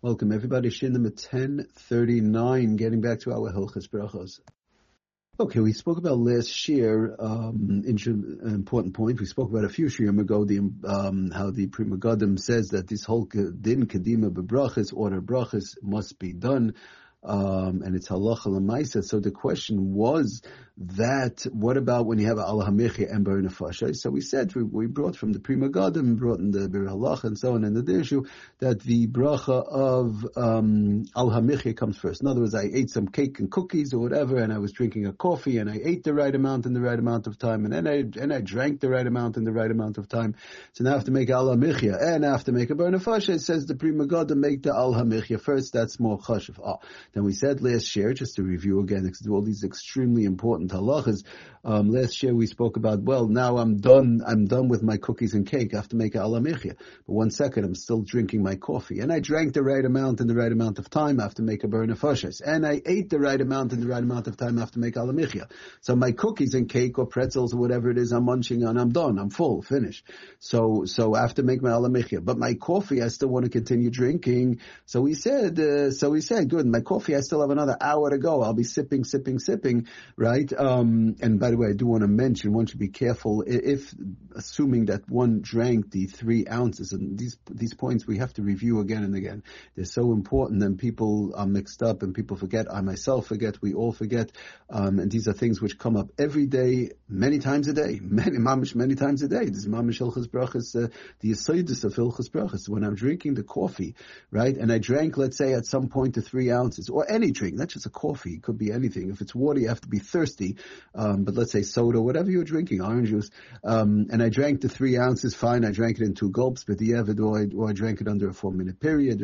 Welcome everybody. Shin number 1039, getting back to our Hilchos Brachos. Okay, we spoke about last year, important point. We spoke about a few shiurim ago, how the Pri Megadim says that this whole din kedima bebrachas, order brachas, must be done. And it's halacha l'maisa. So the question was that, what about when you have al hamichya and bar nefasha? So we said, we brought from the Pri Megadim, brought in the bir halacha and so on, and the issue that the bracha of al hamichya comes first. In other words, I ate some cake and cookies or whatever, and I was drinking a coffee, and I ate the right amount in the right amount of time, and then I drank the right amount in the right amount of time. So now I have to make al hamichya, and I have to make a bar nefasha. It says the Pri Megadim make the al hamichya first. That's more chashuv. Then we said last year, just to review again, because all these extremely important halachas. Last year we spoke about, well, now I'm done with my cookies and cake. I have to make a al hamichya. But 1 second, I'm still drinking my coffee. And I drank the right amount in the right amount of time. I have to make a bar nefashos. And I ate the right amount in the right amount of time. I have to make al hamichya. So my cookies and cake or pretzels or whatever it is I'm munching on, I'm done. I'm full, finished. So I have to make my al hamichya. But my coffee, I still want to continue drinking. So we said, good, my coffee, I still have another hour to go. I'll be sipping, right? And by the way, I do want to mention, one should be careful if assuming that one drank the 3 ounces, and these points we have to review again and again. They're so important, and people are mixed up, and people forget. I myself forget. We all forget. And these are things which come up every day, many times a day, many times a day. This is mamish hilchos brachos, the yesodus of hilchos brachos. When I'm drinking the coffee, right, and I drank, let's say, at some point the 3 ounces, or any drink, not just a coffee, it could be anything. If it's water, you have to be thirsty, but let's say soda, whatever you're drinking, orange juice, and I drank the 3 ounces, fine, I drank it in 2 gulps, but or I drank it under a 4-minute period,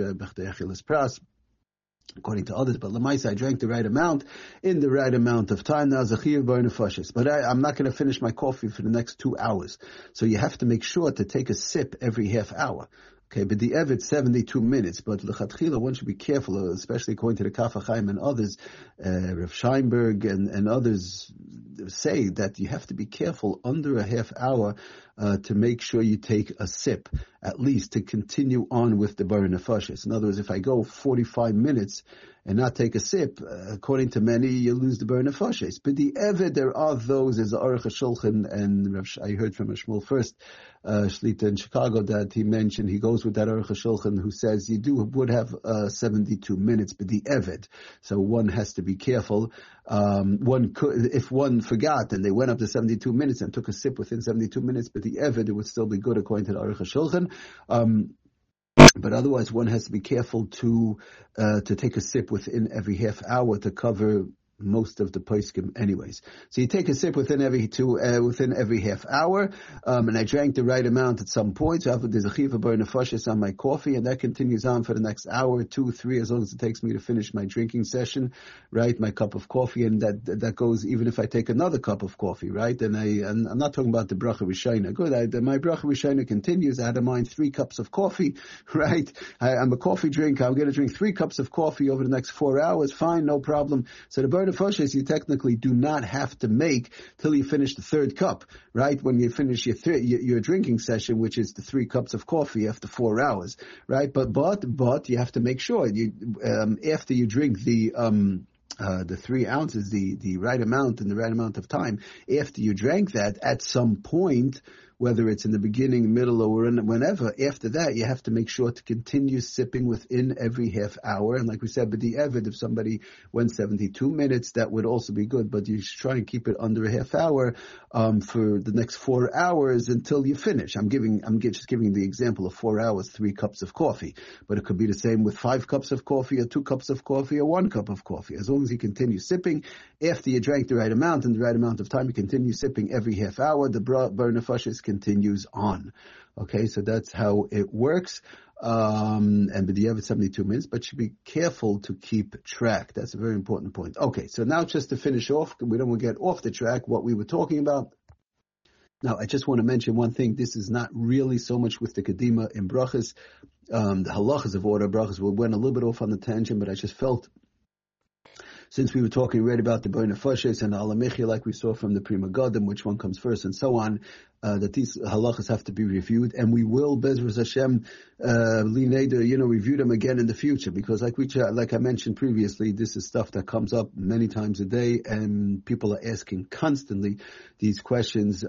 according to others, but Lamaisa, I drank the right amount in the right amount of time. Now, Zachir bar nefashos. But I'm not going to finish my coffee for the next 2 hours. So you have to make sure to take a sip every half hour. Okay, but the Evet 72 minutes, but l'chatchila one should be careful, especially according to the Kaf HaChaim and others, Rav Scheinberg and others say that you have to be careful under a half hour to make sure you take a sip, at least to continue on with the bar nefashos. In other words, if I go 45 minutes and not take a sip, according to many, you lose the bar nefashos. But the Evet, there are those, as the Aruch HaShulchan, and I heard from Shmuel first, Shlita in Chicago, that he mentioned, he goes with that Aruch HaShulchan who says you would have 72 minutes, but the Evet. So one has to be careful. One could, if one forgot and they went up to 72 minutes and took a sip within 72 minutes, but the Evet, it would still be good according to the Aruch HaShulchan. But otherwise, one has to be careful to take a sip within every half hour to cover most of the poskim anyways. So you take a sip within every half hour, and I drank the right amount at some point. So there's a chiva bar nefashos on my coffee, and that continues on for the next hour, 2, 3, as long as it takes me to finish my drinking session, right? My cup of coffee, and that goes even if I take another cup of coffee, right? And I'm not talking about the bracha rishayna. Good, my bracha rishayna continues. I had in mind 3 cups of coffee, right? I'm a coffee drinker. I'm going to drink 3 cups of coffee over the next 4 hours. Fine, no problem. So the bar nefashos you technically do not have to make till you finish the 3rd cup, right? When you finish your drinking session, which is the 3 cups of coffee after 4 hours, right? But you have to make sure after you drink the 3 ounces, the right amount in the right amount of time, after you drank that, at some point, whether it's in the beginning, middle, or whenever, after that, you have to make sure to continue sipping within every half hour. And like we said, but the Evid, if somebody went 72 minutes, that would also be good, but you should try and keep it under a half hour for the next 4 hours until you finish. I'm just giving the example of 4 hours, 3 cups of coffee, but it could be the same with 5 cups of coffee, or 2 cups of coffee, or 1 cup of coffee. As long as you continue sipping, after you drank the right amount and the right amount of time, you continue sipping every half hour, the bar nefashos continues on. Okay, so that's how it works. And b'diavad 72 minutes, but should be careful to keep track. That's a very important point. Okay, so now just to finish off, we don't want to get off the track what we were talking about. Now, I just want to mention one thing. This is not really so much with the Kedima in brachas. The halachas of order brachas, we went a little bit off on the tangent, but I just felt since we were talking right about the Bar Nefashis and the Alamichia, like we saw from the Prima Gadim, which one comes first and so on, that these halachas have to be reviewed, and we will, Bezras Hashem, review them again in the future, because like I mentioned previously, this is stuff that comes up many times a day, and people are asking constantly these questions.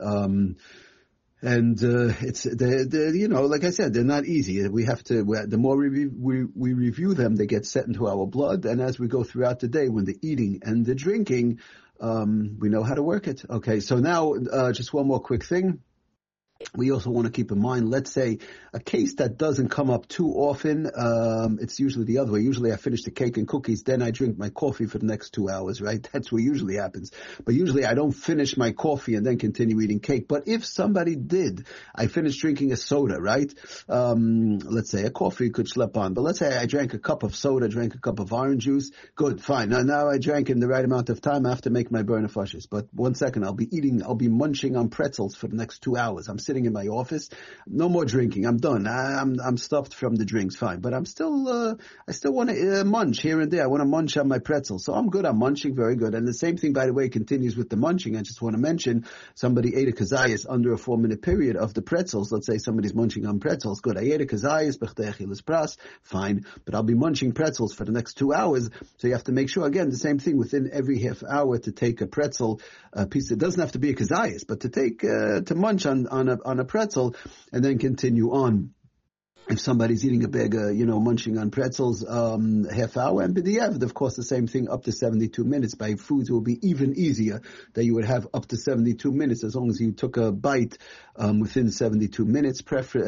It's like I said, they're not easy. We have to. The more we review them, they get set into our blood, and as we go throughout the day, when the eating and the drinking, we know how to work it. Okay, so now just one more quick thing. We also want to keep in mind, let's say, a case that doesn't come up too often. It's usually the other way. Usually I finish the cake and cookies, then I drink my coffee for the next 2 hours, right? That's what usually happens. But usually I don't finish my coffee and then continue eating cake. But if somebody did, I finished drinking a soda, right? Let's say a coffee could slip on. But let's say I drank a cup of soda, drank a cup of orange juice. Good, fine. Now I drank in the right amount of time. I have to make my Bar Nefashis. But 1 second, I'll be munching on pretzels for the next 2 hours. I'm sitting in my office. No more drinking. I'm done. I'm stuffed from the drinks. Fine. But I still want to munch here and there. I want to munch on my pretzels. So I'm good. I'm munching. Very good. And the same thing, by the way, continues with the munching. I just want to mention somebody ate a kazayas under a 4-minute period of the pretzels. Let's say somebody's munching on pretzels. Good. I ate a kazayas, b'chtechilas pras. Fine. But I'll be munching pretzels for the next 2 hours. So you have to make sure, again, the same thing within every half hour to take a pretzel piece. It doesn't have to be a kazayas, but to take, to munch on a pretzel and then continue on. If somebody's eating a bag, munching on pretzels, half hour, and b'diavad, of course, the same thing up to 72 minutes. By foods, it will be even easier that you would have up to 72 minutes as long as you took a bite within 72 minutes.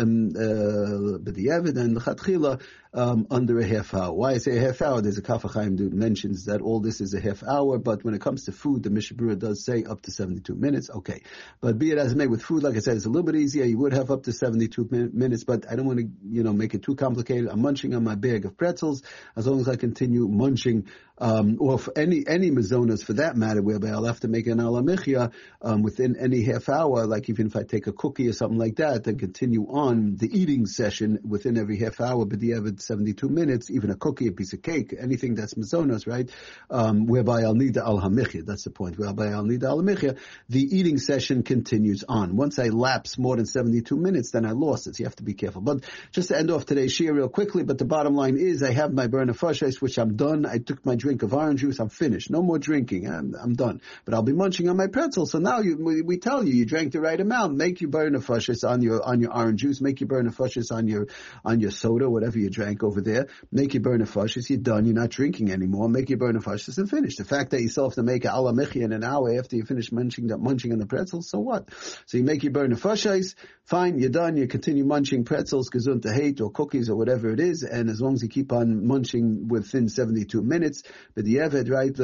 B'diavad and l'chatchila under a half hour. Why I say a half hour? There's a Kaf HaChaim that mentions that all this is a half hour, but when it comes to food, the Mishnah Berurah does say up to 72 minutes. Okay, but be it as it may, with food, like I said, it's a little bit easier. You would have up to 72 minutes, but I don't want to make it too complicated. I'm munching on my bag of pretzels as long as I continue munching, or for any mazonas for that matter, whereby I'll have to make an alamichia within any half hour, like even if I take a cookie or something like that, then continue on the eating session within every half hour, but the average 72 minutes, even a cookie, a piece of cake, anything that's mazonas, right? Whereby I'll need the alamichia. That's the point. Whereby I'll need the alamichia. The eating session continues on. Once I lapse more than 72 minutes, then I lost it. So you have to be careful. But just to end off today's shir real quickly, but the bottom line is I have my Bar Nefashis, which I'm done. I took my drink of orange juice. I'm finished. No more drinking. I'm done. But I'll be munching on my pretzel. So now we tell you drank the right amount. Make your Bar Nefashis on your orange juice. Make your Bar Nefashis on your soda, whatever you drank over there. Make your Bar Nefashis. You're done. You're not drinking anymore. Make your Bar Nefashis and finish. The fact that you still have to make a alamichia in an hour after you finish munching on the pretzels, so what? So you make your Bar Nefashis. Fine. You're done. You continue munching pretzels, gesund hate, or cookies or whatever it is, and as long as you keep on munching within 72 minutes, but the Eved, right,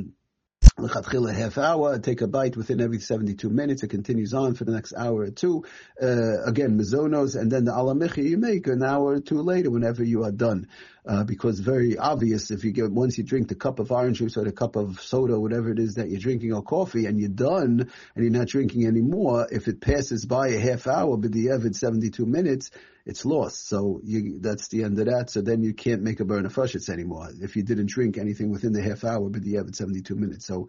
l'chatchila half hour, take a bite within every 72 minutes, it continues on for the next hour or two, again, mazonos, and then the alamichi you make an hour or two later whenever you are done. Because very obvious, once you drink the cup of orange juice or the cup of soda, whatever it is that you're drinking, or coffee, and you're done, and you're not drinking anymore, if it passes by a half hour, but the Eved 72 minutes, it's lost. So that's the end of that. So then you can't make a Bar Nefashis anymore if you didn't drink anything within the half hour, but you have it 72 minutes. So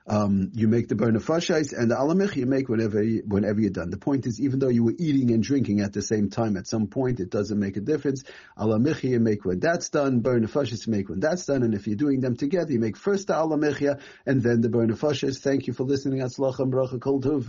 you make the Bar Nefashis, and the alamich you make whenever you're done. The point is, even though you were eating and drinking at the same time, at some point it doesn't make a difference. Alamich you make when that's done. Bar Nefashis you make when that's done. And if you're doing them together, you make first the alamich and then the Bar Nefashis. Thank you for listening. Atzlacha and bracha kol tov.